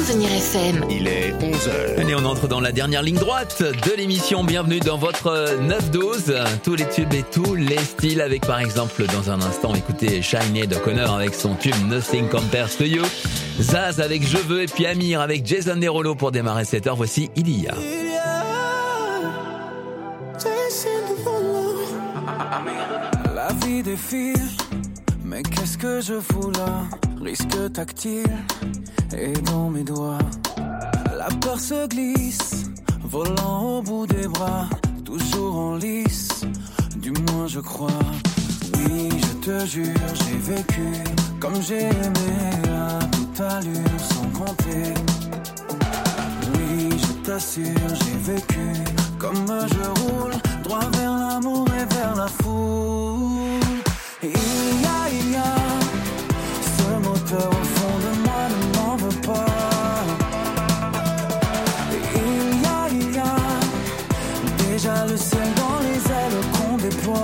Souvenir FM. Il est 11h. Allez, on entre dans la dernière ligne droite de l'émission. Bienvenue dans votre 9-12. Tous les tubes et tous les styles avec, par exemple, dans un instant, écoutez Sinead O'Connor avec son tube Nothing Compares to You. Zaz avec Je veux et puis Amir avec Jason Derulo pour démarrer cette heure. Voici Il y a. La vie défile, mais qu'est-ce que je fous là? Risque tactile et dans mes doigts. La peur se glisse, volant au bout des bras, toujours en lice, du moins je crois. Oui, je te jure, j'ai vécu comme j'ai aimé à toute allure sans compter. Oui, je t'assure, j'ai vécu comme je roule, droit vers l'amour et vers la foule. Il y a ce moteur au fond de moi ne m'en veut pas. Il y a déjà le ciel dans les ailes qu'on déploie.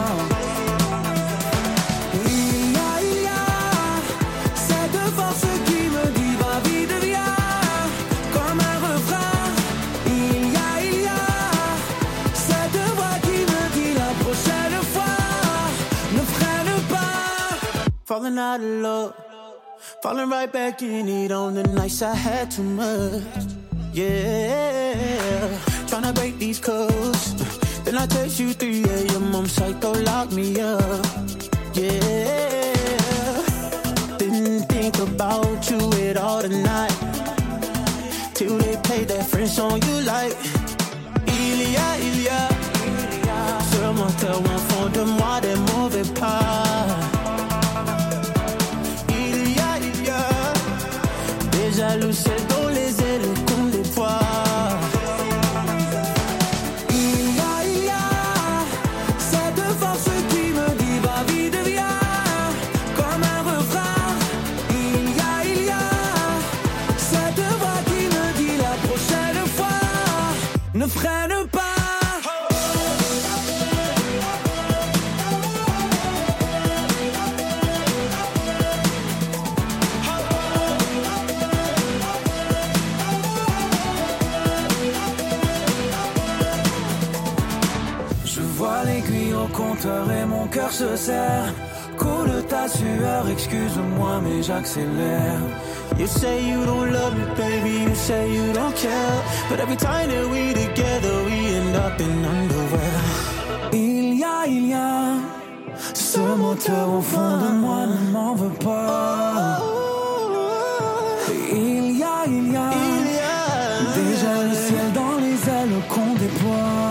Il y a cette force qui me dit va vite viens, comme un refrain. Il y a cette voix qui me dit la prochaine fois ne freine pas. Falling out of love, falling right back in it on the nights I had too much. Yeah, tryna break these codes. Then I text you 3 a.m. I'm psycho, lock me up. Yeah, didn't think about you at all tonight, till they played that French on you like. Il y a ce moteur au fond de moi des mauvais pas. Il y a déjà le ciel dans les ailes qu'on déploie. Il y a cette force qui me dit va vite viens, comme un refrain. Il y a cette voix qui me dit la prochaine fois ne freine pas. Compteur et mon cœur se serre. Coule ta sueur, excuse-moi mais j'accélère. You say you don't love me, baby, you say you don't care, but every time that we together, we end up in underwear. Il y a ce moteur au fond de moi ne m'en veut pas. Il y a déjà le ciel dans les ailes qu'on déploie.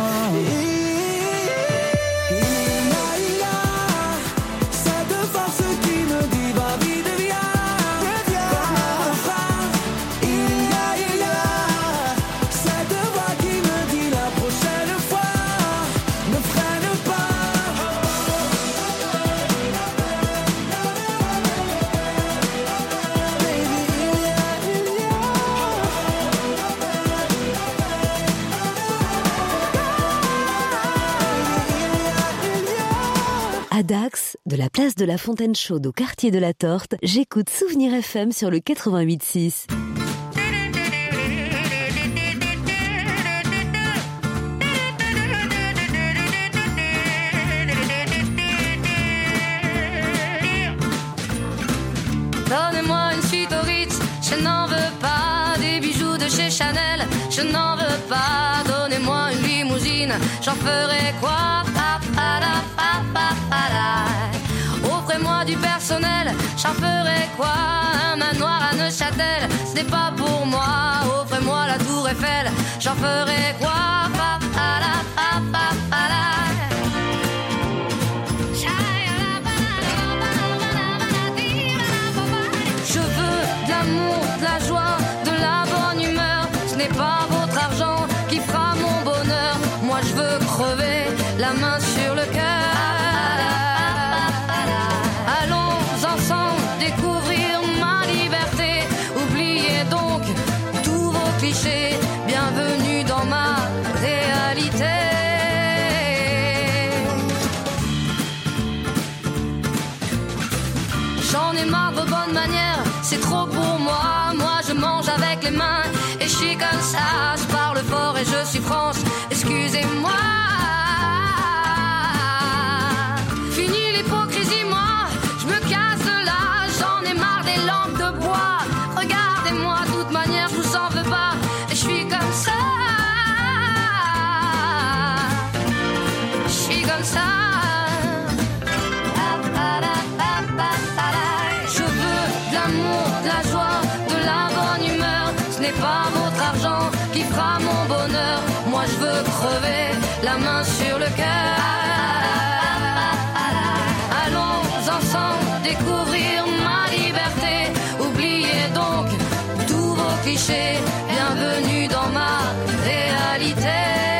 Dax, de la place de la Fontaine Chaude au quartier de la Torte, j'écoute Souvenir FM sur le 88.6. Donnez-moi une suite au Ritz, je n'en veux pas. Des bijoux de chez Chanel, je n'en veux pas. Donnez-moi une limousine, j'en ferai quoi? Offrez-moi du personnel, j'en ferai quoi? Un manoir à Neuchâtel, ce n'est pas pour moi. Offrez-moi la tour Eiffel, j'en ferai quoi? Je veux de l'amour, de la joie, de la bonne humeur. Ce n'est pas votre argent qui fera mon bonheur. Moi je veux crever la main sur le cœur. Allons ensemble découvrir ma liberté. Oubliez donc tous vos clichés. Bienvenue dans ma réalité. J'en ai marre de vos bonnes manières, c'est trop pour moi. Moi je mange avec suis comme ça, je parle fort et je suis France, excusez-moi. Fini l'hypocrisie, moi, je me casse de là, j'en ai marre des lampes de bois. Regardez-moi, de toute manière, je vous en veux pas, et je suis comme ça. Je suis comme ça. Je veux de l'amour, de la joie, de la bonne humeur. Ce n'est pas votre argent qui fera mon bonheur. Moi je veux crever, la main sur le cœur. Allons ensemble découvrir ma liberté. Oubliez donc tous vos clichés. Bienvenue dans ma réalité.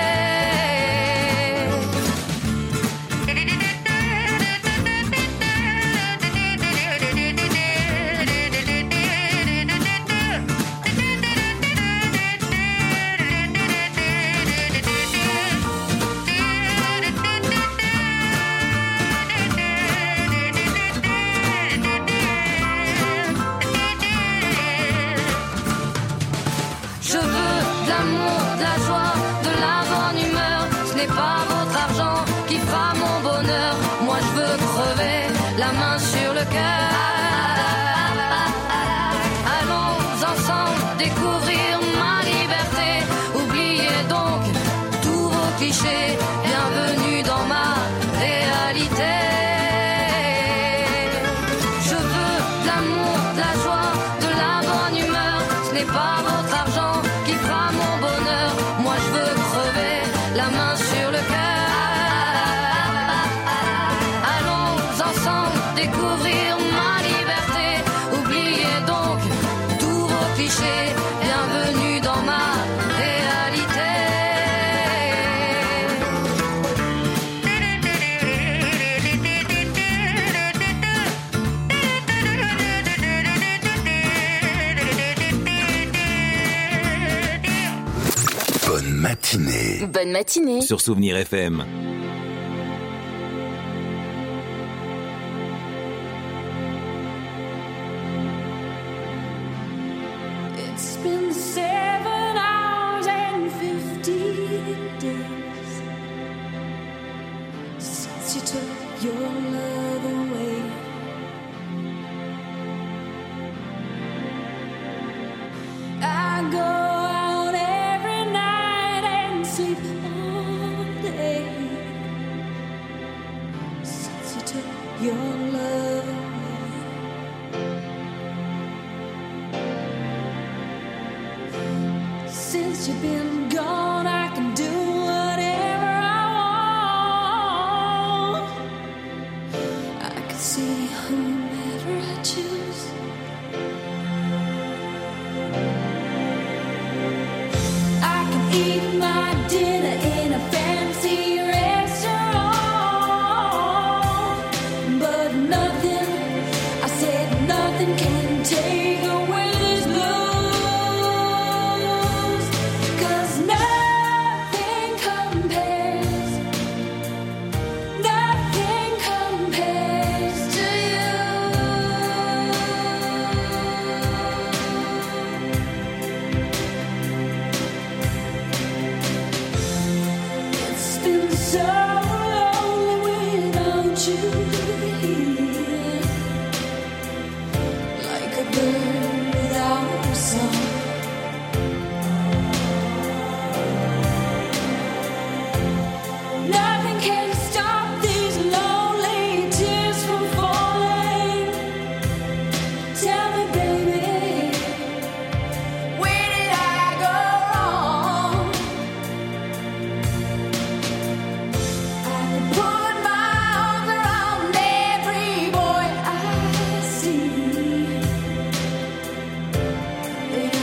Pas votre argent qui fera mon bonheur. Moi je veux crever, la main sur le cœur. Allons ensemble découvrir ma liberté. Oubliez donc tous vos clichés. Bienvenue dans ma réalité. Je veux de l'amour, de la joie, de la bonne humeur. Ce n'est pas votre argent qui fera mon bonheur. Moi je veux crever, la main sur le cœur. Allons ensemble découvrir ma liberté. Oubliez donc tous vos clichés. Bienvenue dans ma réalité. Bonne matinée. Bonne matinée. Sur Souvenir FM. It's been 7 hours and 50 days since you took your love away. I go out every night and sleep all day since you took your love away. Since you've been gone, I can do whatever I want. I can see whomever I choose. I can eat my dinner in a fancy restaurant, but nothing, I said nothing can take away these blues, 'cause nothing compares to you. It's been so lonely without you here, like a bird without a song. Nothing can stop these lonely tears from falling. Tell me, baby, where did I go wrong? I put my arms around every boy I see. They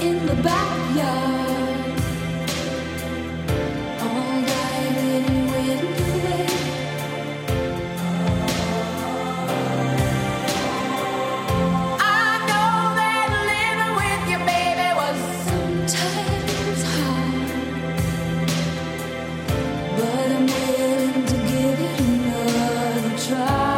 in the backyard. All night and went away. I know that living with you, baby, was sometimes hard, but I'm willing to give it another try.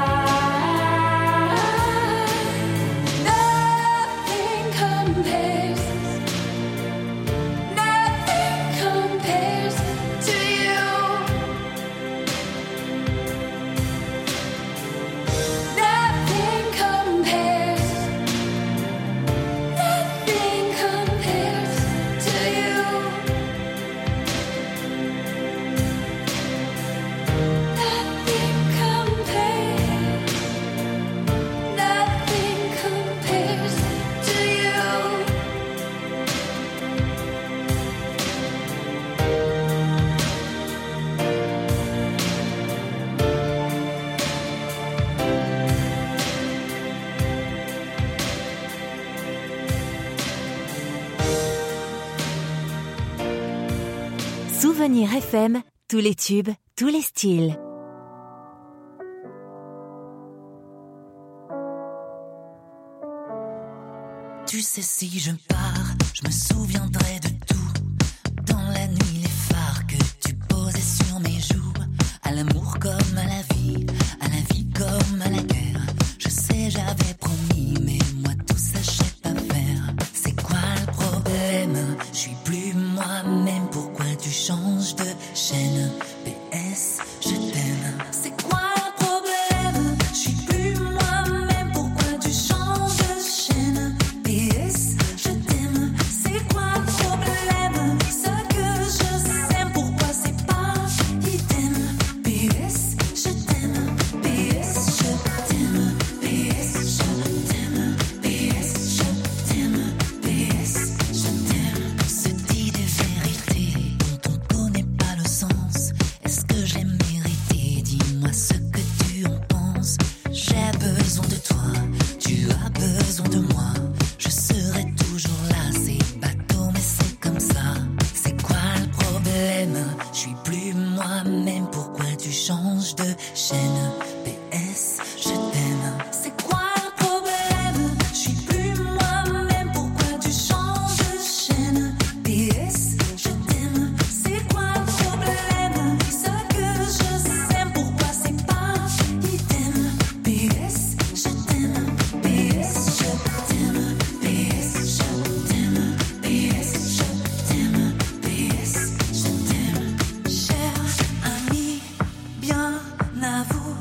Souvenir FM, tous les tubes, tous les styles. Tu sais, si je pars, je me souviendrai de tout. Dans la nuit, les phares que tu posais sur mes joues. À l'amour comme à la vie comme à la guerre. Je sais, j'avais promis, mais moi tout ça je sais pas faire. C'est quoi le problème? Je suis plus moi-même, pourquoi tu changes de chaîne? PS, je t'aime. C'est quoi le problème? Je suis plus moi-même, pourquoi tu changes de chaîne? PS, je t'aime. C'est quoi le problème? Ce que je sème, pourquoi c'est pas idem? PS, je t'aime. PS, je t'aime. PS, je t'aime. PS, je t'aime. PS, je t'aime. On se dit des vérités dont on connaît pas le sens. Est-ce que je l'ai mérité? Dis-moi ce que tu en penses. J'ai besoin de toi, tu as besoin de moi. Je serai toujours là, c'est bateau mais c'est comme ça. C'est quoi le problème? Je suis plus moi-même, pourquoi tu changes de chaîne? PS, je t'aime. C'est quoi le problème? Je suis plus moi-même, pourquoi tu changes de chaîne? PS, je t'aime. C'est quoi le problème? Ce que je sème, pourquoi c'est pas idem? PS, je t'aime. PS, je t'aime. PS, je t'aime. PS, je t'aime. PS, je t'aime. Cher ami, bien à vous,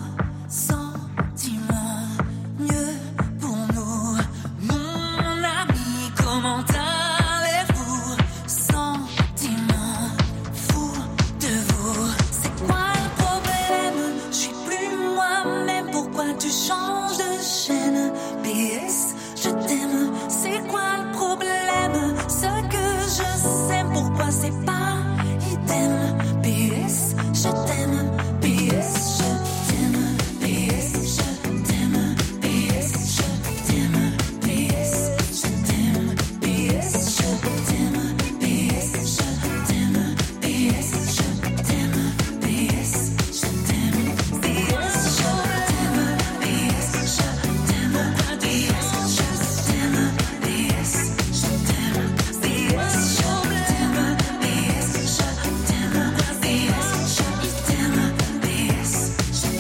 sentiment mieux pour nous. Mon ami, comment allez-vous? Sentiment fou de vous. C'est quoi le problème? Je suis plus moi-même, pourquoi tu changes de chaîne? PS, je t'aime. C'est quoi le problème? Ce que je sème, pourquoi c'est pas idem? PS, je t'aime. PS, je t'aime. PS, je t'aime. PS, je t'aime. PS, je t'aime. PS, je t'aime. PS, je t'aime. PS, je t'aime. PS, je t'aime. PS, je t'aime. PS, je t'aime. Pourquoi PS, je t'aime. PS, je t'aime. PS, je t'aime. PS, je t'aime. Pourquoi PS, je t'aime. PS, je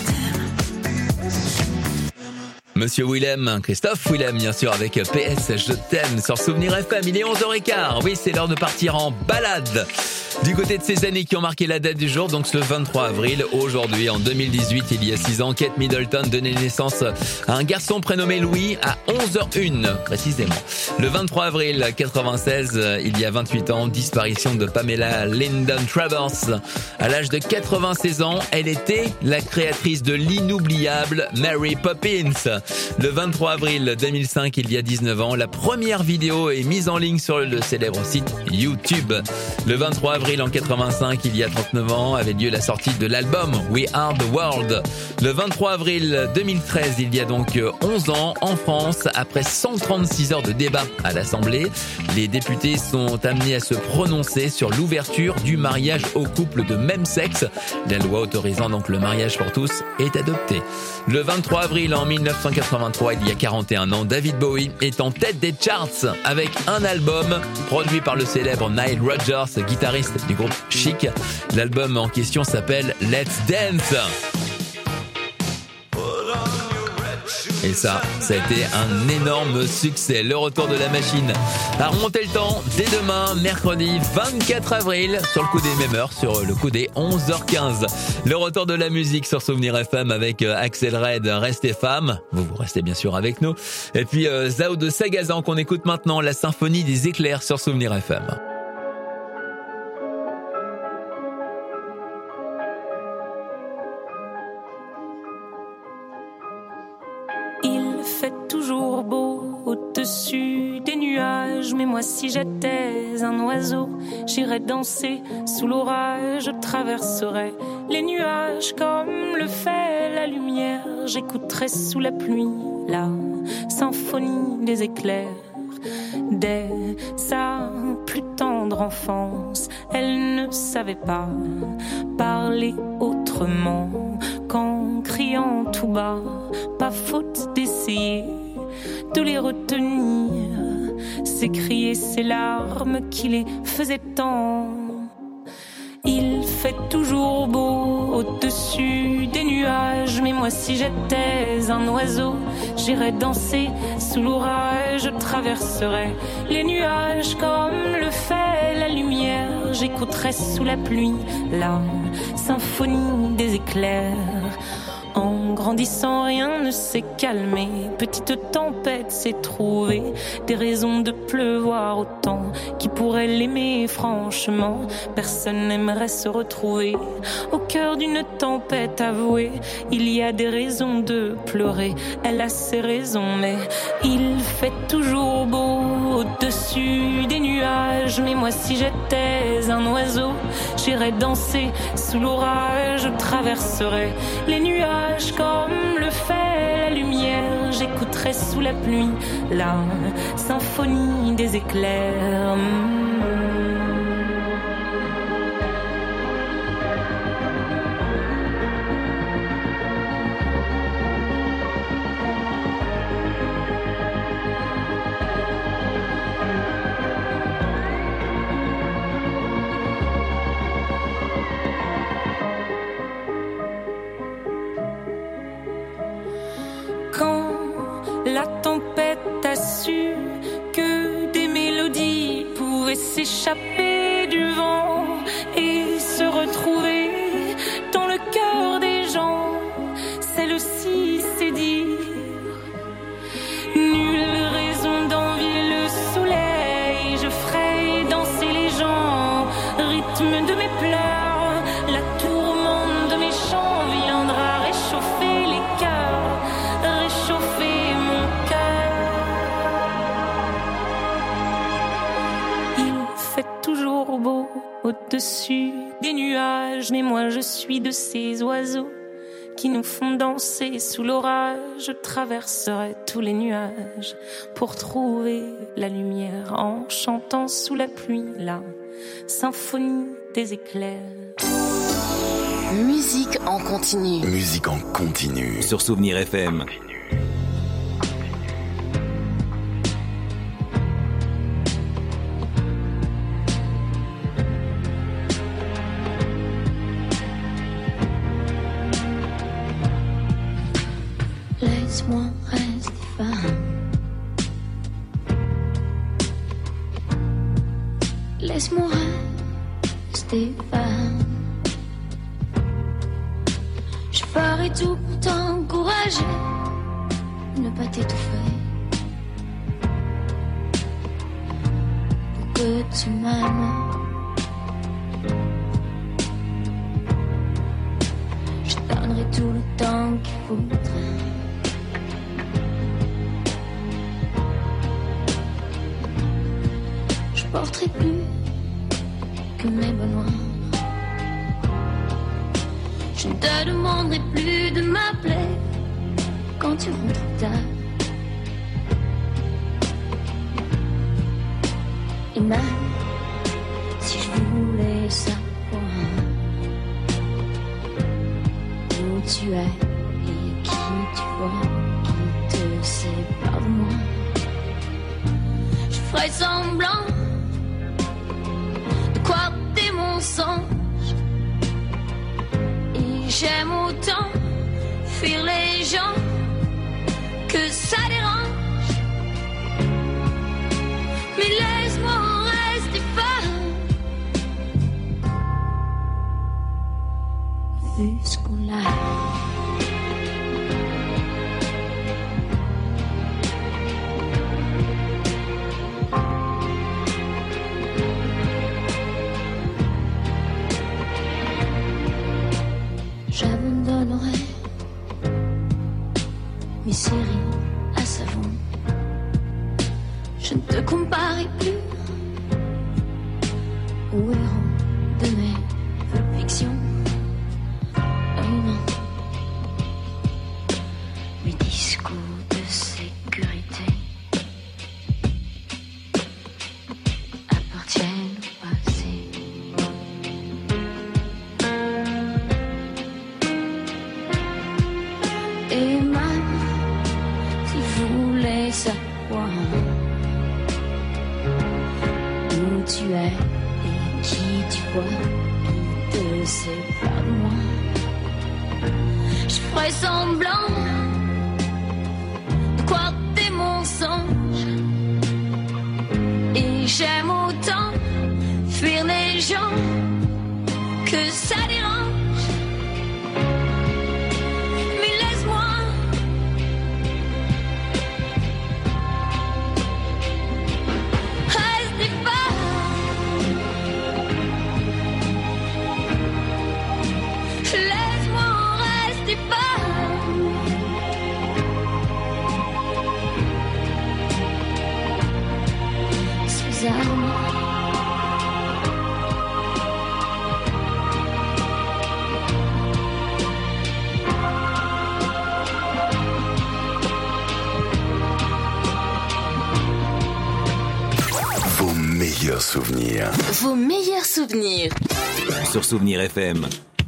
t'aime. Monsieur Willem, Christophe Willem, bien sûr, avec PS, je t'aime, sur Souvenir FM. Il est 11h15. Oui, c'est l'heure de partir en balade. Du côté de ces années qui ont marqué la date du jour, donc le 23 avril, aujourd'hui, en 2018, il y a 6 ans, Kate Middleton donnait naissance à un garçon prénommé Louis à 11h01, précisément. Le 23 avril 96, il y a 28 ans, disparition de Pamela Lyndon Travers. À l'âge de 96 ans, elle était la créatrice de l'inoubliable Mary Poppins. Le 23 avril 2005, il y a 19 ans, la première vidéo est mise en ligne sur le célèbre site YouTube. Le 23 avril en 85, il y a 39 ans, avait lieu la sortie de l'album We Are the World. Le 23 avril 2013, il y a donc 11 ans, en France, après 136 heures de débat à l'Assemblée, les députés sont amenés à se prononcer sur l'ouverture du mariage aux couples de même sexe. La loi autorisant donc le mariage pour tous est adoptée. Le 23 avril en 1983, il y a 41 ans, David Bowie est en tête des charts avec un album produit par le célèbre Nile Rodgers, guitariste du groupe Chic. L'album en question s'appelle Let's Dance. Et ça a été un énorme succès. Le retour de la machine a remonté le temps dès demain, mercredi 24 avril, sur le coup des mêmes heures, sur le coup des 11h15. Le retour de la musique sur Souvenir FM avec Axel Red, Restez femme. Vous restez bien sûr avec nous. Et puis Zao de Sagazan qu'on écoute maintenant, la symphonie des éclairs sur Souvenir FM. Au-dessus des nuages, mais moi si j'étais un oiseau, j'irais danser sous l'orage, je traverserais les nuages comme le fait la lumière, j'écouterais sous la pluie la symphonie des éclairs. Dès sa plus tendre enfance, elle ne savait pas parler autrement qu'en criant tout bas, pas faute d'essayer de les retenir, s'écrier ces larmes qui les faisaient tant. Il fait toujours beau au-dessus des nuages, mais moi si j'étais un oiseau, j'irais danser sous l'orage, je traverserais les nuages comme le fait la lumière, j'écouterais sous la pluie la symphonie des éclairs. En grandissant, rien ne s'est calmé. Petite tempête s'est trouvée. Des raisons de pleuvoir autant. Qui pourrait l'aimer franchement? Personne n'aimerait se retrouver au cœur d'une tempête avouée. Il y a des raisons de pleurer. Elle a ses raisons, mais il fait toujours beau au-dessus des nuages. Mais moi, si j'étais un oiseau, j'irais danser sous l'orage. Je traverserais les nuages comme le fait la lumière, j'écouterai sous la pluie la symphonie des éclairs. La tempête a su que des mélodies pouvaient s'échapper du vent et se retrouver dans le cœur des gens. Celle-ci c'est dire nulle raison d'envier le soleil. Je ferai danser les gens, rythme de mes pleurs. La tourmente de mes chants viendra réchauffer les cœurs, réchauffer beau au-dessus des nuages, mais moi je suis de ces oiseaux qui nous font danser sous l'orage. Je traverserai tous les nuages pour trouver la lumière en chantant sous la pluie la symphonie des éclairs. Musique en continu. Musique en continu sur Souvenir FM. Laisse-moi rester femme. Laisse-moi rester femme. Je ferai tout pour t'encourager, ne pas t'étouffer, pour que tu m'aimes. Je donnerai tout le temps qu'il faudra. porterai plus que mes besoins. Je ne te demanderai plus de m'appeler quand tu rentres tard. Et même si je voulais savoir où tu es et qui tu vois qui te sépare de moi, je ferai semblant de croire tes mensonges. Et j'aime autant fuir les gens que ça dérange. Mais laisse-moi rester femme. Vu ce qu'on a. J'abandonnerai mes séries à savon. Je ne te comparerai plus au héros de mes fictions. Oh non, mes discours de sécurité appartiennent au passé. Et même si je voulais savoir où tu es et qui tu vois qui te sépare de moi, je ferai semblant de croire tes mensonges. Et j'aime autant fuir les gens que ça dérange. Mais laisse-moi rester pas. Laisse-moi rester pas. Suzanne. Vos meilleurs souvenirs. Vos meilleurs souvenirs. Sur Souvenir FM.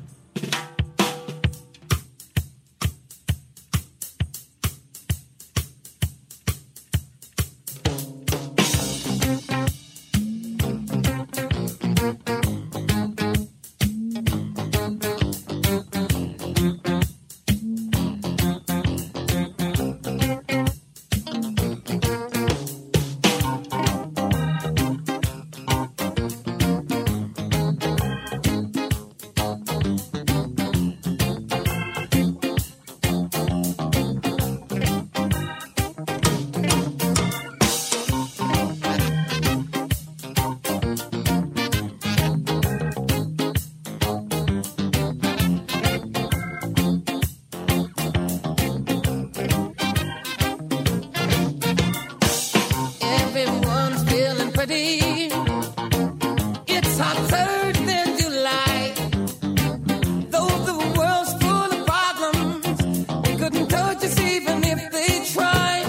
Everyone's feeling pretty. It's hot Thursday in July. Though the world's full of problems, we couldn't touch us even if they tried.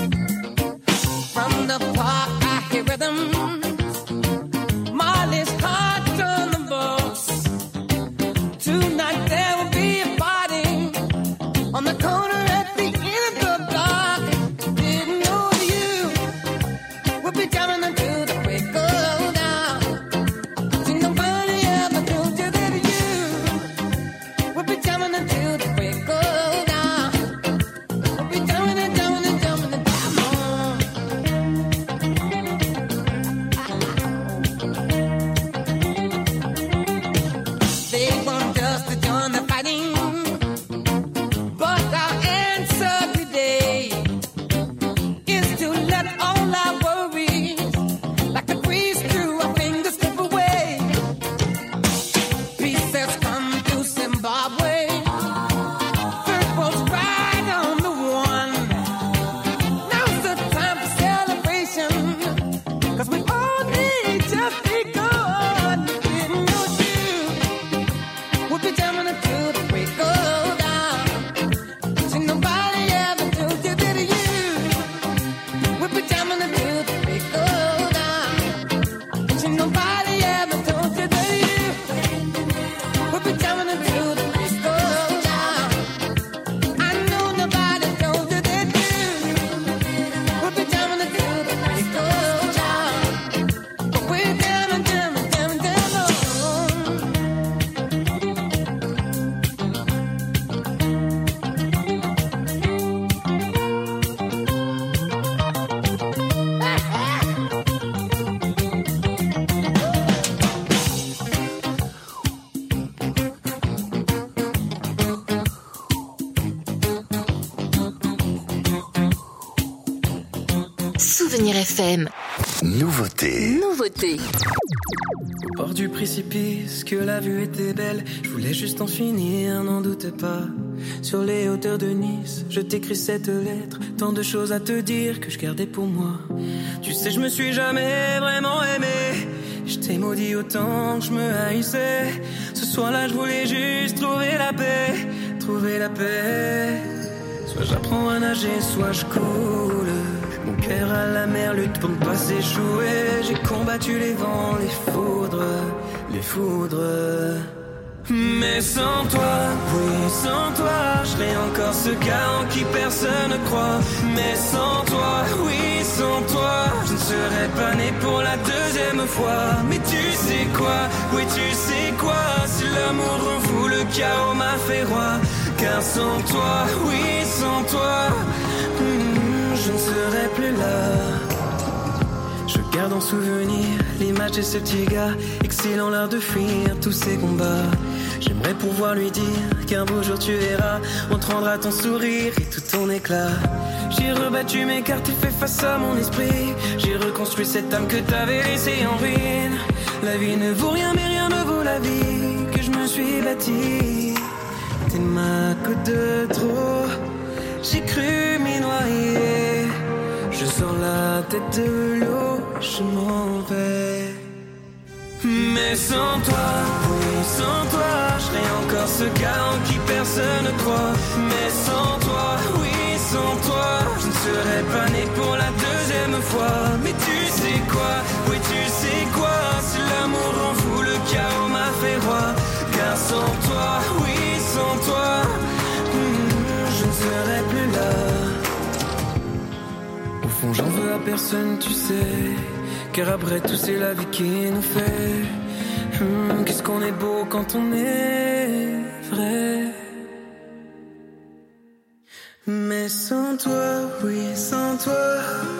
From the park I hear rhythms. Molly's heart on the box. Tonight there will be a party on the corner at the end of the block. Didn't know you would be jamming until the break of dawn. Did nobody ever told you that you would be jamming until the break of dawn? Would be jamming and jamming and jamming and They want us to join the fighting, but our answer today is to let all our worries FM. Nouveauté. Au bord du précipice, que la vue était belle, je voulais juste en finir, n'en doute pas. Sur les hauteurs de Nice, je t'écris cette lettre, tant de choses à te dire que je gardais pour moi. Tu sais, je me suis jamais vraiment aimé, je t'ai maudit autant que je me haïssais. Ce soir-là, je voulais juste trouver la paix. Soit j'apprends à nager, soit je coule. Mon cœur à la mer lutte pour ne pas s'échouer. J'ai combattu les vents, les foudres. Mais sans toi, oui, sans toi, je serais encore ce gars en qui personne ne croit. Mais sans toi, oui, sans toi, je ne serais pas né pour la deuxième fois. Mais tu sais quoi, oui, tu sais quoi, si l'amour rend fou, le chaos m'a fait roi. Car sans toi, oui, sans toi, je ne serais plus là. Je garde en souvenir l'image de ce petit gars, excellant l'art de fuir tous ces combats. J'aimerais pouvoir lui dire qu'un beau jour tu verras, on te rendra ton sourire et tout ton éclat. J'ai rebattu mes cartes et fait face à mon esprit. J'ai reconstruit cette âme que t'avais laissée en ruine. La vie ne vaut rien mais rien ne vaut la vie que je me suis bâtie. T'es ma goutte de trop, j'ai cru m'y noyer. Je sors la tête de l'eau, je m'en vais. Mais sans toi, oui, sans toi, je serais encore ce gars en qui personne ne croit. Mais sans toi, oui, sans toi, je ne serais pas né pour la deuxième fois. Mais tu sais quoi, oui, tu sais quoi, si l'amour rend fou, le chaos m'a fait roi. Car sans toi, oui, sans toi, je ne serais plus là. Au fond, j'en veux à personne, tu sais. Car après tout, c'est la vie qui nous fait. Qu'est-ce qu'on est beau quand on est vrai. Mais sans toi, oui, sans toi.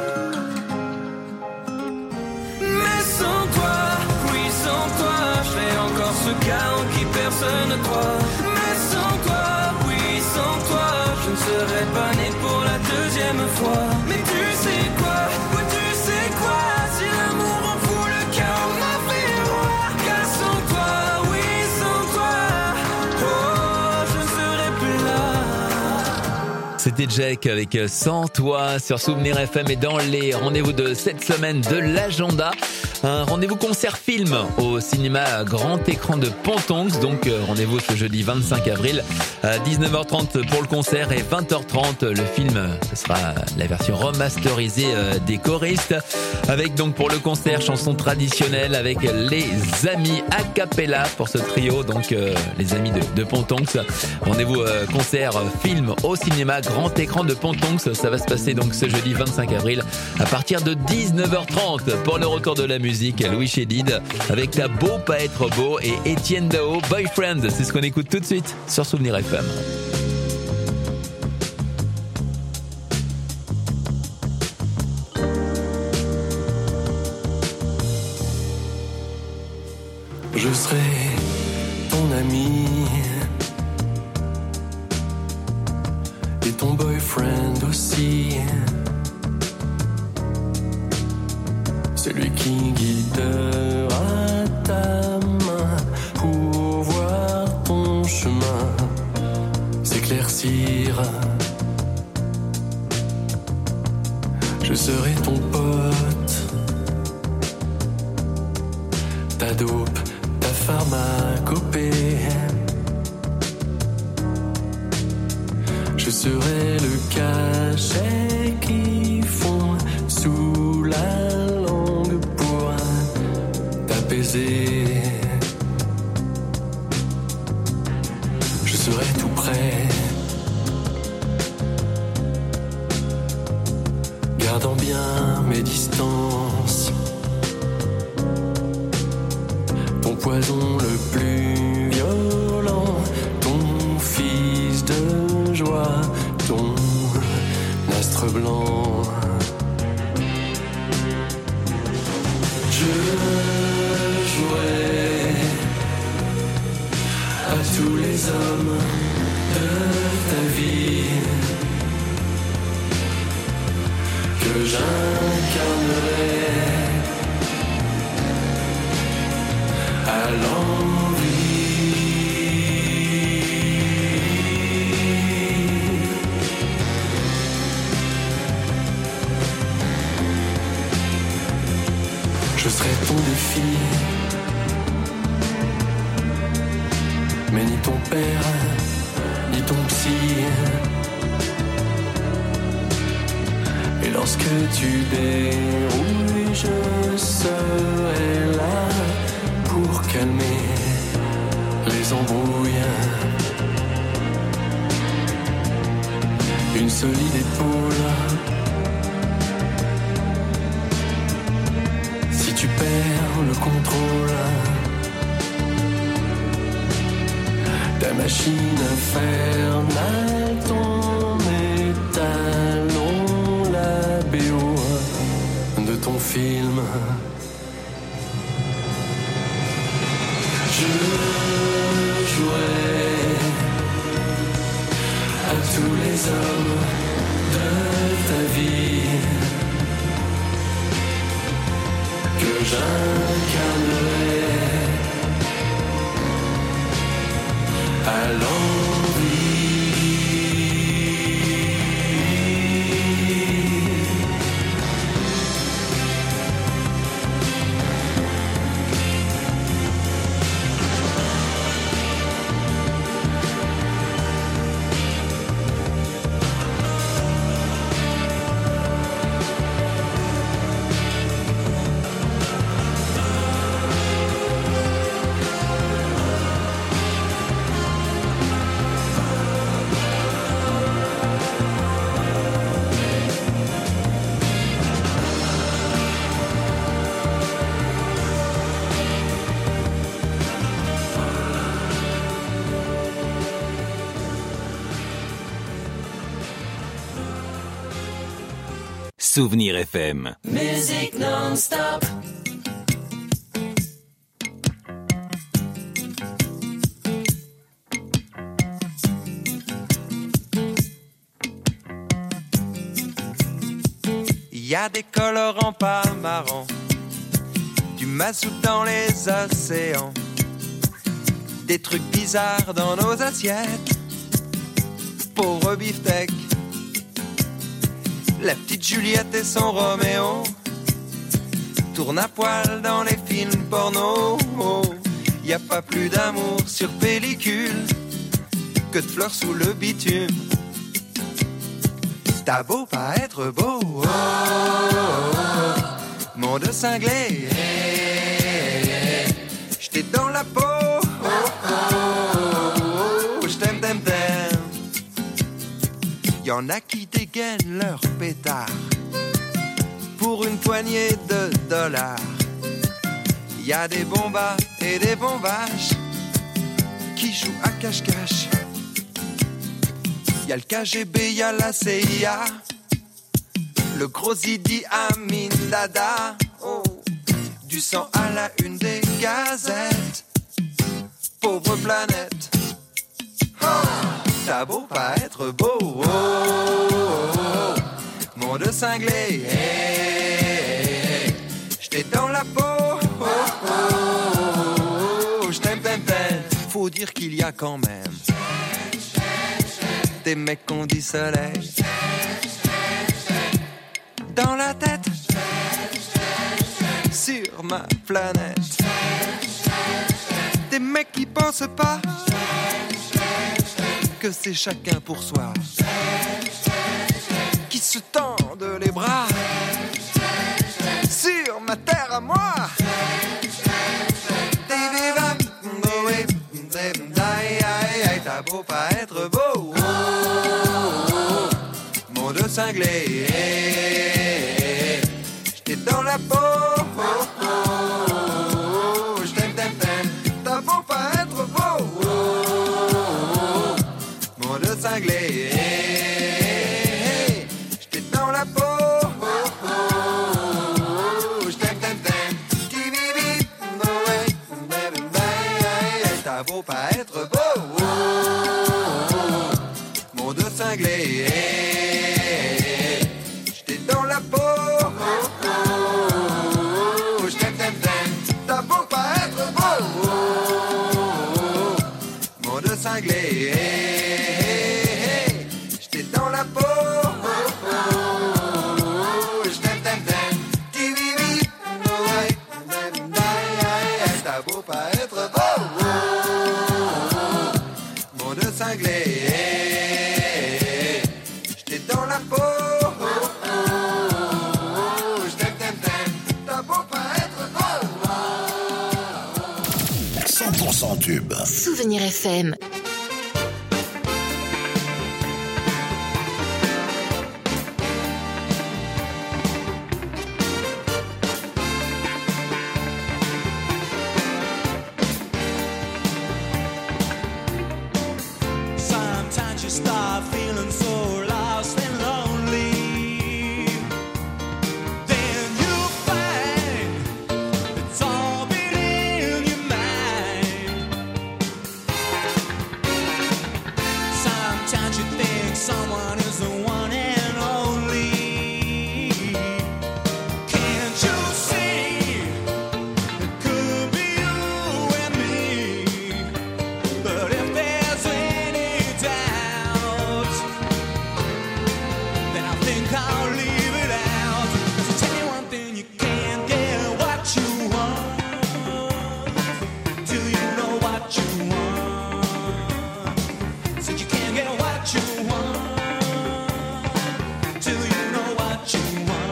Mais sans toi, oui, sans toi, je serais encore ce gars en qui personne ne croit. Mais sans toi, oui, sans toi, je ne serais pas né pour la deuxième fois. Mais tu sais quoi, oui, tu sais quoi, si l'amour en fout, le chaos m'a fait roi. Car sans toi, oui, sans toi, oh, je ne serais plus là. C'était Jack avec Sans toi sur Souvenir FM et dans les rendez-vous de cette semaine de l'agenda. Un rendez-vous concert film au cinéma grand écran de Pontonx. Donc rendez-vous ce jeudi 25 avril à 19h30 pour le concert et 20h30 le film. Ce sera la version remasterisée des choristes. Avec donc pour le concert chansons traditionnelles avec les amis a cappella pour ce trio. Donc les amis de Pontonx. Rendez-vous concert film au cinéma grand écran de Pontonx. Ça va se passer donc ce jeudi 25 avril à partir de 19h30 pour le retour de la musique. Louis Chédid avec T'as beau pas être beau et Étienne Dao, Boyfriend. C'est ce qu'on écoute tout de suite sur Souvenir FM. Je serai ton ami et ton boyfriend aussi. Celui qui guidera ta main pour voir ton chemin s'éclaircir. Je serai ton pote, ta dope, ta pharmacopée. Je serai le cachet qui fond sous la langue pour t'apaiser. Je serai tout près, gardant bien mes distances. Ton poison le plus violent, ton fils de joie, ton astre blanc. Je jouerai à tous les hommes de ta vie que j'incarne. j'incarnerai à l'envie. Je serai ton défi, mais ni ton père, ni ton psy. Et lorsque tu dérouilles, je serai là pour calmer les embrouilles. Une solide épaule. Si tu perds le contrôle, ta machine infernale, ton étalon, la BO de ton film. Je jouerai à tous les hommes de ta vie que j'incarnerai à l'envie. Souvenir FM. Musique non-stop. Y a des colorants pas marrants, du mazout dans les océans, des trucs bizarres dans nos assiettes. Pauvre beefsteak, la petite Juliette et son Roméo tournent à poil dans les films porno. Y a pas plus d'amour sur pellicule que de fleurs sous le bitume. T'as beau pas être beau, oh, oh, oh, monde cinglé, j't'ai dans la peau, oh, oh, oh, j't'aime, t'aime, t'aime. Y'en a qui dégainent leur pétard pour une poignée de dollars. Y a des bombas et des bombaches qui jouent à cache-cache. Y'a le KGB, y'a la CIA, le gros Idi Amin Dada, oh, du sang à la une des gazettes. Pauvre planète, oh, t'as beau pas être beau, oh, oh, oh, monde cinglé, hey, j't'ai dans la peau, oh, oh, oh, j't'aime, t'aime, t'aime. Faut dire qu'il y a quand même des mecs qu'on dit soleil dans la tête sur ma planète. Des mecs qui pensent pas que c'est chacun pour soi, qui se tendent les bras sur ma terre à moi. T'as beau pas être beau, oh, oh, oh, monde cinglé, j't'ai dans la peau, oh, oh, oh, j't'aime, t'aime, t'aime. T'as beau pas être beau, oh, oh, oh, monde cinglé, j't'ai dans la peau, oh, oh, oh, j't'aime, t'aime, t'aime. T'as beau pas être beau, cinglé, j'étais dans la peau, oh, oh, 100% tube. Souvenir FM. Sometimes you start feeling so lost and lonely. Then you find it's all been in your mind. Sometimes you think someone is the one and only. Can't you see it could be you and me? But if there's any doubt, then I think I'll leave it out. 'Cause I'll tell you one thing, you can't get what you want till you know what you want. Said you can't get what you want till you know what you want.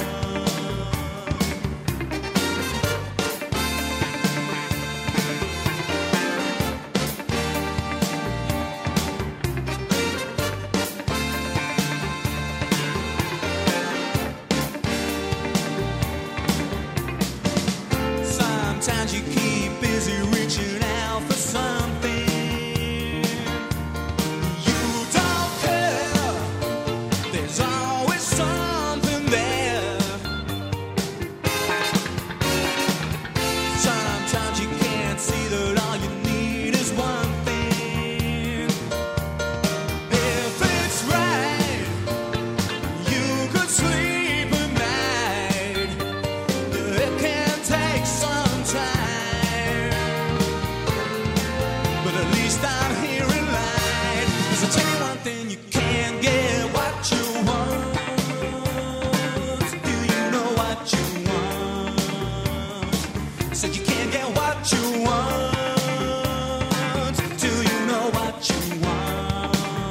Sometimes you keep busy reaching out for something you don't care. There's always something there. Sometimes you can't see that all you need is one thing. If it's right, you could sleep at night. It can take some time, but at least I'm hearing light. 'Cause I tell you one thing, you can't get what you want. Do you know what you want? Said you can't get what you want. Do you know what you want?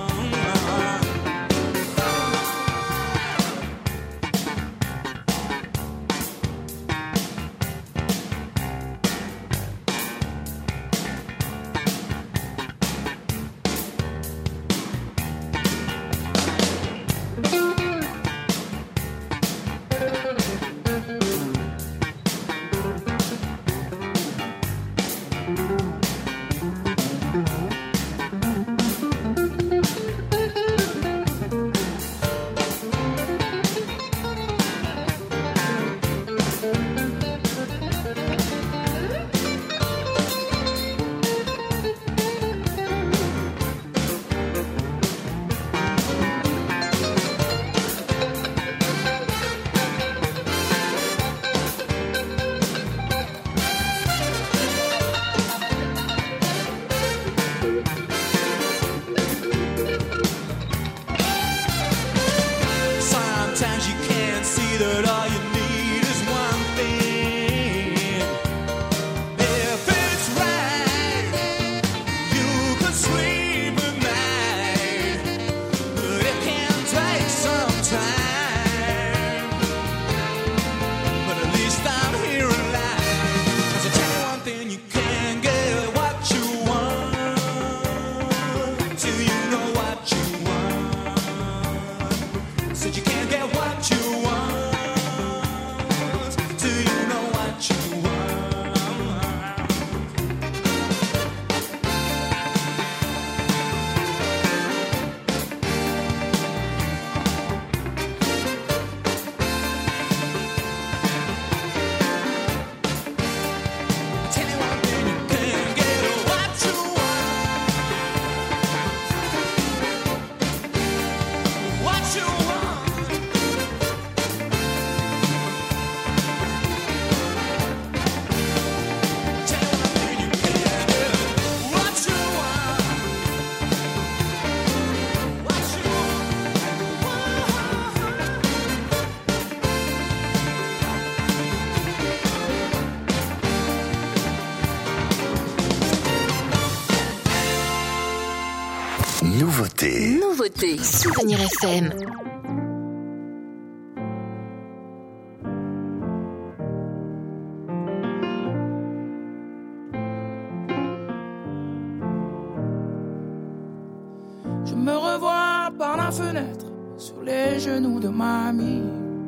Sometimes you can't see that all you need is one thing. If it's right, you could sleep at night. But it can take some time, but at least I'm hearing light. 'Cause I tell you one thing, you can't get what you want till you know what you want. Said you can't get what you want till you know what you want. Tell you one thing, you can't get what you want. What you want. Tell you one thing, you can't get what you want. What you Nouveauté. Nouveauté. Souvenir FM. me revois par la fenêtre, sur les genoux de mamie.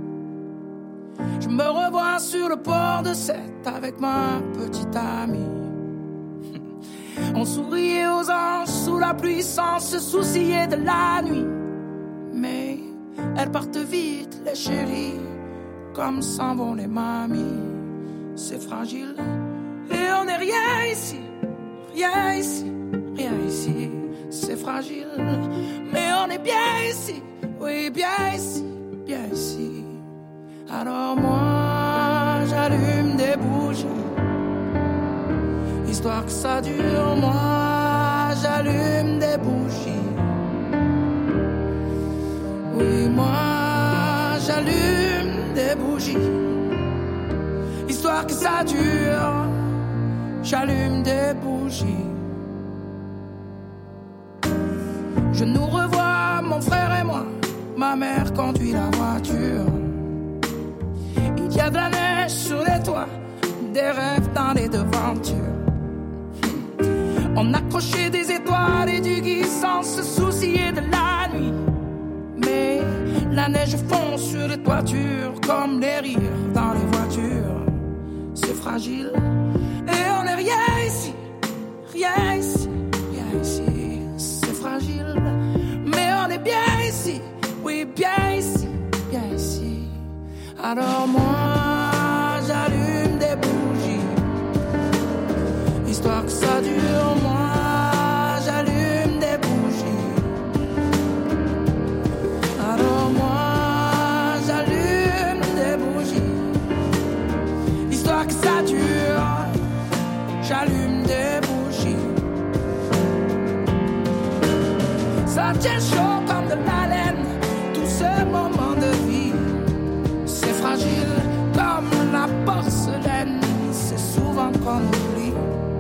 Je me revois sur le port de Sète avec ma petite amie. On souriait aux anges sous la pluie sans se soucier de la nuit. Mais elles partent vite, les chéris, comme s'en vont les mamies. C'est fragile et on n'est rien ici, rien ici, rien ici. C'est fragile, mais on est bien ici, oui, bien ici, bien ici. Alors moi, j'allume des bougies, histoire que ça dure. Moi, j'allume des bougies. Oui, moi, j'allume des bougies, histoire que ça dure. J'allume des bougies. Je nous revois, mon frère et moi. Ma mère conduit la voiture. Il y a de la neige sur les toits, des rêves dans les devantures. On accrochait des étoiles et du gui sans se soucier de la nuit. Mais la neige fond sur les toitures comme les rires dans les voitures. C'est fragile et on n'est rien ici, rien ici, rien ici. C'est fragile, mais on est bien ici, oui, bien ici, bien ici. Alors moi, j'allume des bougies, histoire que ça dure. Moi, j'allume des bougies. Alors moi, j'allume des bougies, histoire que ça dure. J'allume des bougies. Ça tient chaud comme de la laine, tout ce moment de vie. C'est fragile comme la porcelaine, c'est souvent qu'on oublie.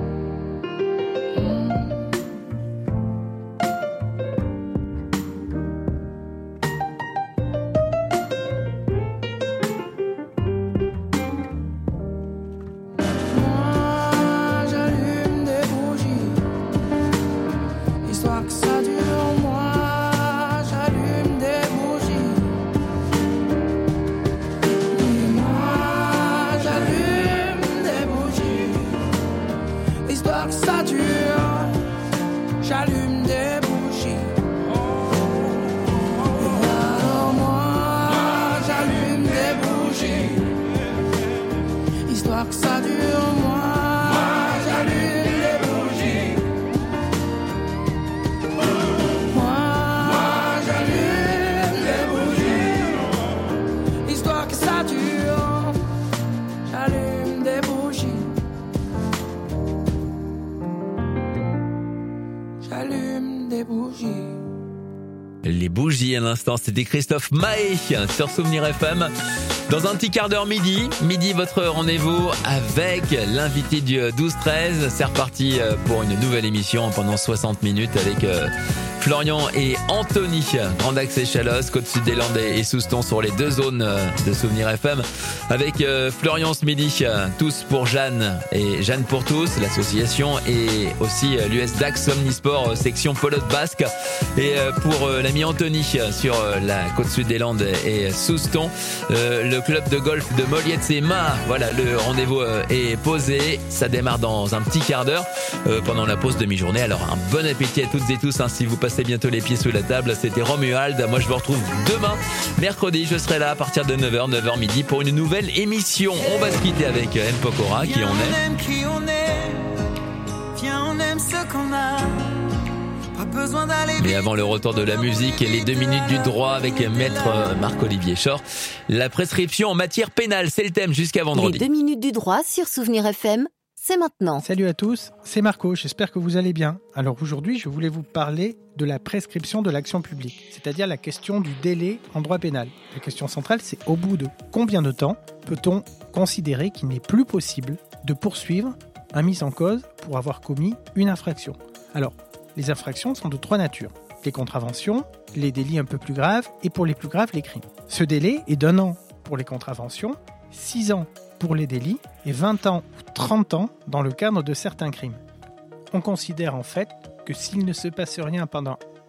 Les bougies à l'instant, c'était Christophe Maé sur Souvenir FM. Dans un petit quart d'heure midi, votre rendez-vous avec l'invité du 12-13. C'est reparti pour une nouvelle émission pendant 60 minutes avec Florian et Anthony. Grand Axe et Chalosse, Côte-Sud des Landes et Souston sur les deux zones de Souvenir FM. Avec Florian ce midi, Tous pour Jeanne et Jeanne pour tous, l'association, et aussi l'US Dax Omnisport section pelote basque. Et pour l'ami Anthony sur la Côte-Sud des Landes et Souston, le club de golf de Moliette-et-Mar. Voilà, le rendez-vous est posé. Ça démarre dans un petit quart d'heure pendant la pause demi-journée. Alors un bon appétit à toutes et tous, si vous passez bientôt les pieds sous la table. C'était Romuald. Moi je vous retrouve demain, mercredi. Je serai là à partir de 9h midi pour une nouvelle émission. On va se quitter avec M. Pokora, qui on est. On aime qui on est. Viens, on aime ce qu'on a. Pas besoin d'aller. Mais avant le retour de la musique et les 2 minutes du droit avec maître Marc-Olivier Chor, la prescription en matière pénale, c'est le thème jusqu'à vendredi. Les 2 minutes du droit sur Souvenir FM, c'est maintenant. Salut à tous, c'est Marco, j'espère que vous allez bien. Alors aujourd'hui, je voulais vous parler de la prescription de l'action publique, c'est-à-dire la question du délai en droit pénal. La question centrale, c'est au bout de combien de temps peut-on considérer qu'il n'est plus possible de poursuivre un mis en cause pour avoir commis une infraction. Alors, les infractions sont de 3 natures. Les contraventions, les délits un peu plus graves et pour les plus graves, les crimes. Ce délai est d'1 an pour les contraventions, 6 ans pour les délits et 20 ans ou 30 ans dans le cadre de certains crimes. On considère en fait que s'il ne se passe rien pendant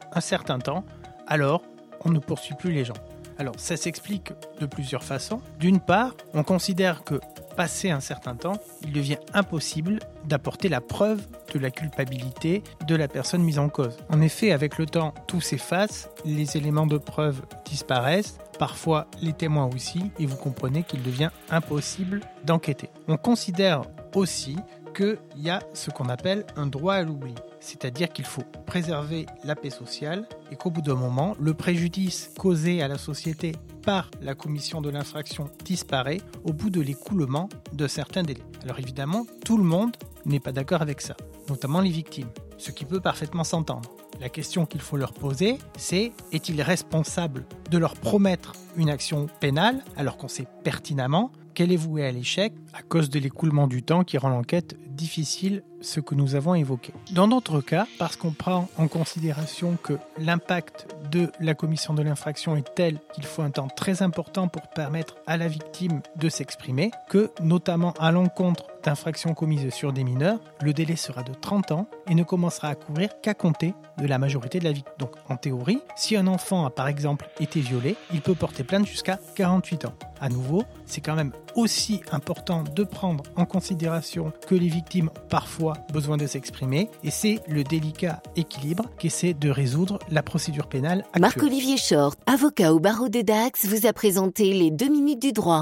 un certain temps, alors on ne poursuit plus les gens. Alors ça s'explique de plusieurs façons. D'une part, on considère que passé un certain temps, il devient impossible d'apporter la preuve de la culpabilité de la personne mise en cause. En effet, avec le temps, tout s'efface, les éléments de preuve disparaissent, parfois les témoins aussi, et vous comprenez qu'il devient impossible d'enquêter. On considère aussi qu'il y a ce qu'on appelle un droit à l'oubli, c'est-à-dire qu'il faut préserver la paix sociale et qu'au bout d'un moment, le préjudice causé à la société par la commission de l'infraction disparaît au bout de l'écoulement de certains délais. Alors évidemment, tout le monde n'est pas d'accord avec ça, notamment les victimes, ce qui peut parfaitement s'entendre. La question qu'il faut leur poser, c'est est-il responsable de leur promettre une action pénale alors qu'on sait pertinemment qu'elle est vouée à l'échec à cause de l'écoulement du temps qui rend l'enquête difficile, ce que nous avons évoqué. Dans d'autres cas, parce qu'on prend en considération que l'impact de la commission de l'infraction est tel qu'il faut un temps très important pour permettre à la victime de s'exprimer, que, notamment à l'encontre d'infractions commises sur des mineurs, le délai sera de 30 ans et ne commencera à courir qu'à compter de la majorité de la victime. Donc, en théorie, si un enfant a par exemple été violé, il peut porter plainte jusqu'à 48 ans. À nouveau, c'est quand même aussi important de prendre en considération que les victimes ont parfois besoin de s'exprimer et c'est le délicat équilibre qu'essaie de résoudre la procédure pénale actuelle. Marc-Olivier Short, avocat au barreau de Dax, vous a présenté les 2 minutes du droit.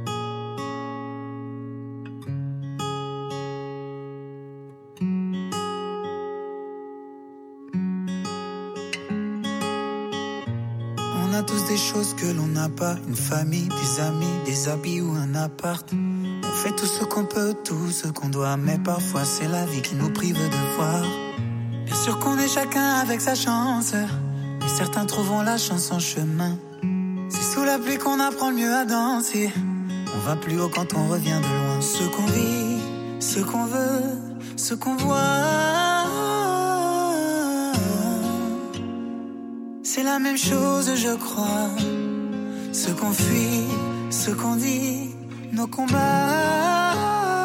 On a tous des choses que l'on n'a pas, une famille, des amis, des habits ou un appart. On fait tout ce qu'on peut, tout ce qu'on doit, mais parfois c'est la vie qui nous prive de voir. Bien sûr qu'on est chacun avec sa chance, mais certains trouveront la chance en chemin. C'est sous la pluie qu'on apprend le mieux à danser. On va plus haut quand on revient de loin. Ce qu'on vit, ce qu'on veut, ce qu'on voit, c'est la même chose, je crois. Ce qu'on fuit, ce qu'on dit, nos combats,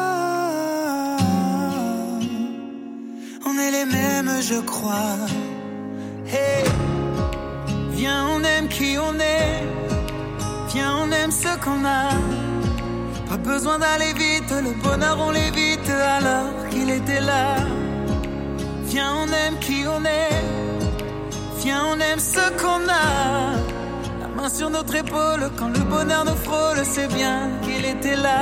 on est les mêmes, je crois. Hey, viens, on aime qui on est. Viens, on aime ce qu'on a. Pas besoin d'aller vite, le bonheur on l'évite alors qu'il était là. Viens, on aime qui on est. Viens, on aime ce qu'on a. La main sur notre épaule, quand le bonheur nous frôle, c'est bien qu'il était là.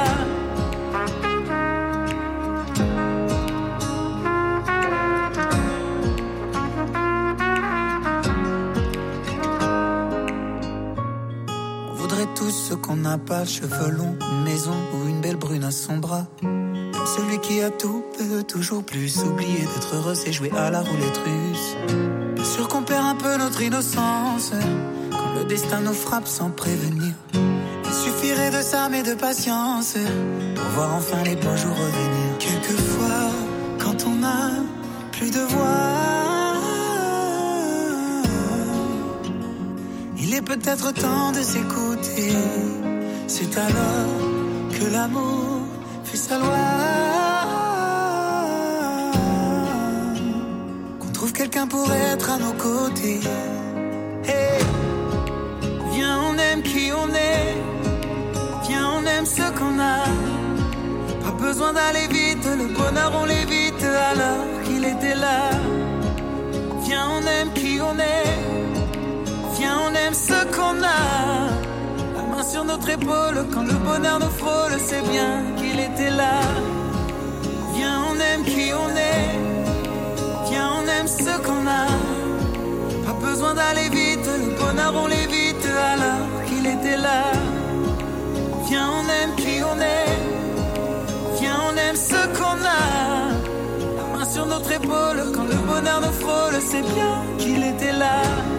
On voudrait tous ce qu'on n'a pas, cheveux longs, une maison ou une belle brune à son bras. Comme celui qui a tout peut toujours plus. Oublier d'être heureux, c'est jouer à la roulette russe. Bien sûr qu'on perd un peu notre innocence quand le destin nous frappe sans prévenir. Il suffirait de s'armer de patience pour voir enfin les beaux jours revenir. Quelquefois, quand on n'a plus de voix, il est peut-être temps de s'écouter. C'est alors que l'amour fait sa loi. Trouve quelqu'un pour être à nos côtés. Hey, viens, on aime qui on est. Viens, on aime ce qu'on a. Pas besoin d'aller vite, le bonheur on l'évite alors qu'il était là. Viens, on aime qui on est. Viens, on aime ce qu'on a. La main sur notre épaule, quand le bonheur nous frôle, c'est bien qu'il était là. Viens, on aime qui on est. Viens, on aime ce qu'on a. Pas besoin d'aller vite, le bonheur on l'évite alors qu'il était là. Viens, on aime qui on est. Viens, on aime ce qu'on a. La main sur notre épaule, quand le bonheur nous frôle, c'est bien qu'il était là.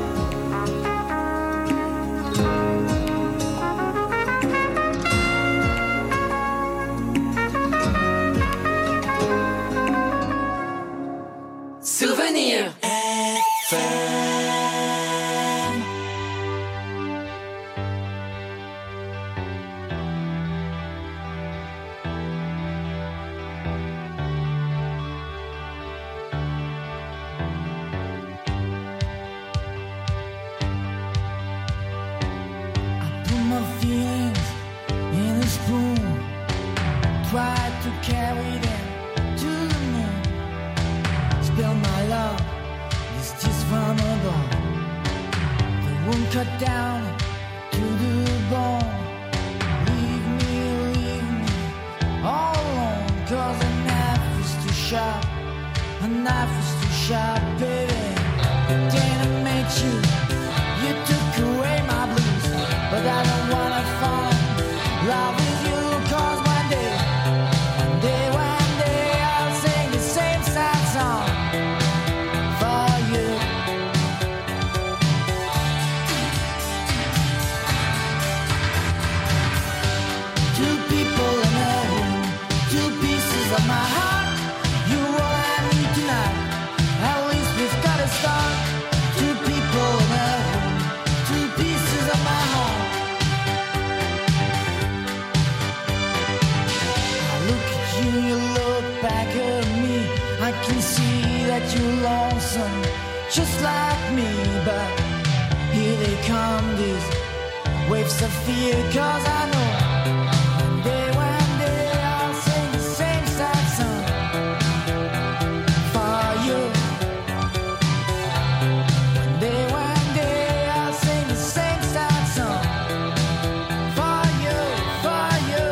Souvenir FM. tried to carry them to the moon. Spill my love is just vulnerable. The wound cut down to the bone. Leave me all alone. 'Cause a knife is too sharp. A knife is too sharp, baby. Didn't make you. You took away my blues, but I don't wanna find love with you. 'Cause one day I'll sing the same sad song for you. Two people in a room, two pieces of my heart. You all I need tonight. At least we've got to start. Two people in a room, two pieces of my heart. I look at you, you look back at me. I can see that you're lonesome, just like me. But here they come, these waves of fear. 'Cause I know one day I'll sing the same sad song for you. One day I'll sing the same sad song for you, for you.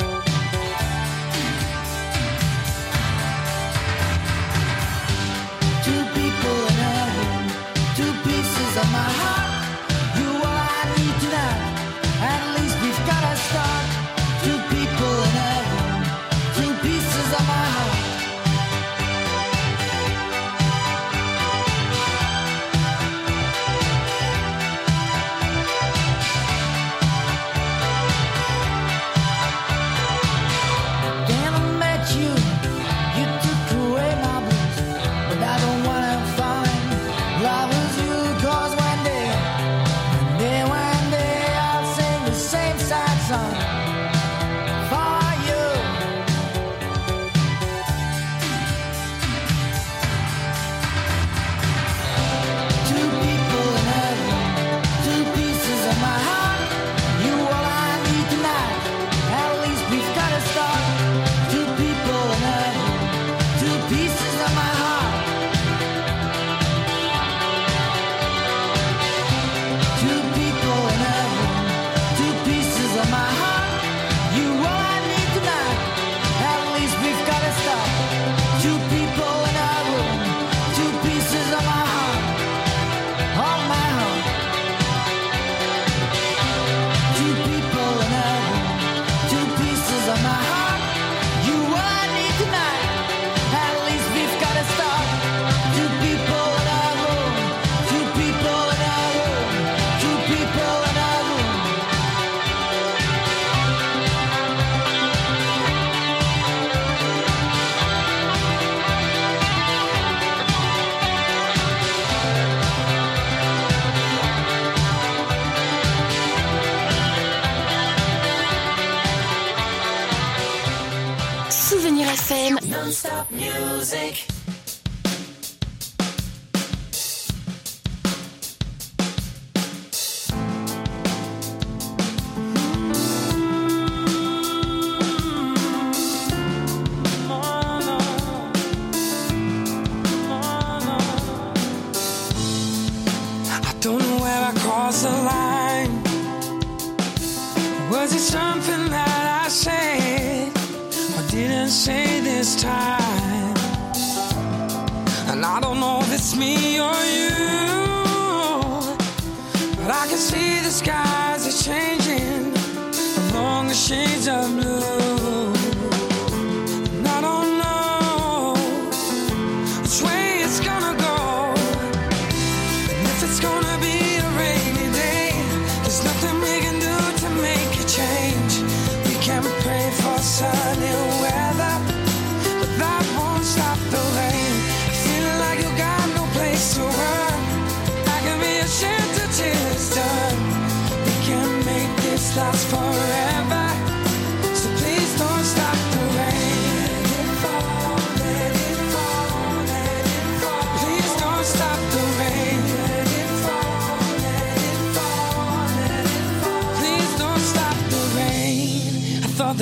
Two people in a room, two pieces of my heart. You all I need tonight. At least we've got to start. Two people in a room, two pieces of my heart. Then I met you, you took away my blues, but I don't wanna find love with you. 'Cause one day I'll sing the same sad song for you. Two people in a room, two pieces of my heart. You all I need tonight. At least we've got to start. Two people in a room, two pieces of my heart. Two people in a room, two pieces of my heart. You all I need tonight. At least we've got to start. Two people in a room, two pieces of my heart. All my heart. Two people in a room, two pieces of my heart. You all I need tonight. At least we've got to start. Two people in a room, two people in a room, two people in a room. Souvenir FM. Non-stop music. I don't know where I crossed the line. Was it something that I said or didn't say this time? And I don't know if it's me or you, but I can see the skies are changing along the shades of blue. And I don't know which way it's gonna go. If it's gonna be a rainy day, there's nothing we can do to make a change. We can pray for sunny weather, but that won't stop the rain. Feeling like you got no place to run, I can be a shelter till it's done. We can make this last forever, so please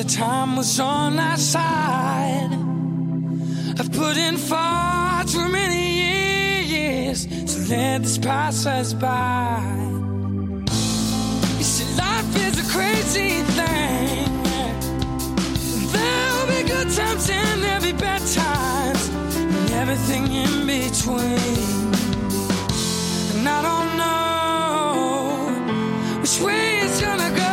the time was on our side. I've put in far too many years to let this pass us by. You see, life is a crazy thing. There'll be good times and there'll be bad times, and everything in between. And I don't know which way it's gonna go.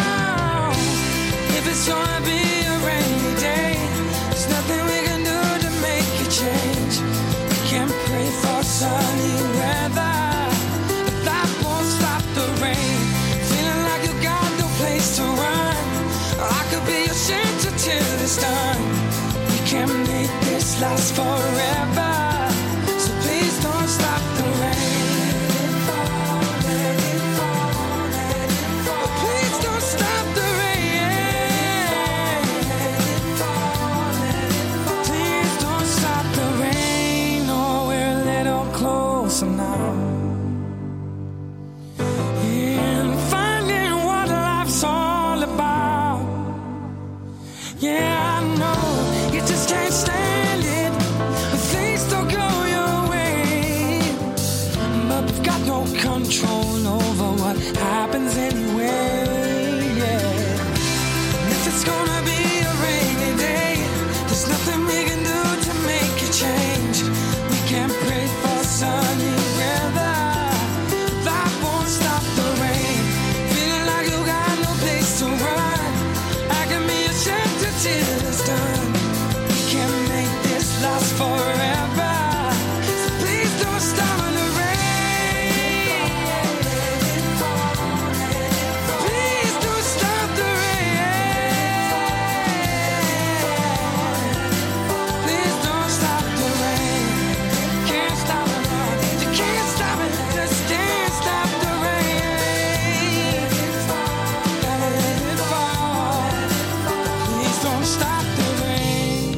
If it's gonna be a rainy day, there's nothing we can do to make a change. We can pray for sunny weather, but that won't stop the rain. Feeling like you got no place to run, I could be your shelter till it's done. We can make this last forever, so please don't stop the rain. Please don't stop the rain. Please don't stop the rain. Oh, we're a little closer now. And finding what life's all about. Yeah, I know you just can't stand it when things don't go your way. But we've got no control over what happens anyway. Yeah. And if it's gonna be a rainy day, there's nothing we can do to make a change. We can pray for sunny weather, that won't stop the rain. Feeling like you got no place to run, I can be a shelter till it's done. We can make this last forever, so please don't stop the rain. Please don't stop the rain. Please don't stop the rain. Can't stop it, you can't stop it, just can't stop the rain. Let it fall. Please don't stop the rain.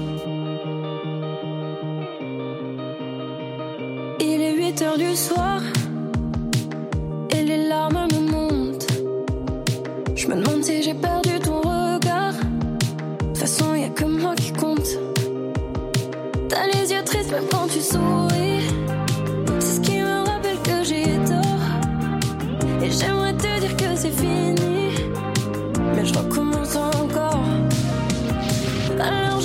Il est 8h du soir et les larmes me montent. Je me demande si j'ai perdu ton regard. De toute façon, y'a que moi qui compte. T'as les yeux tristes même quand tu souris. C'est ce qui me rappelle que j'ai tort. Et j'aimerais te dire que c'est fini, mais je recommence encore.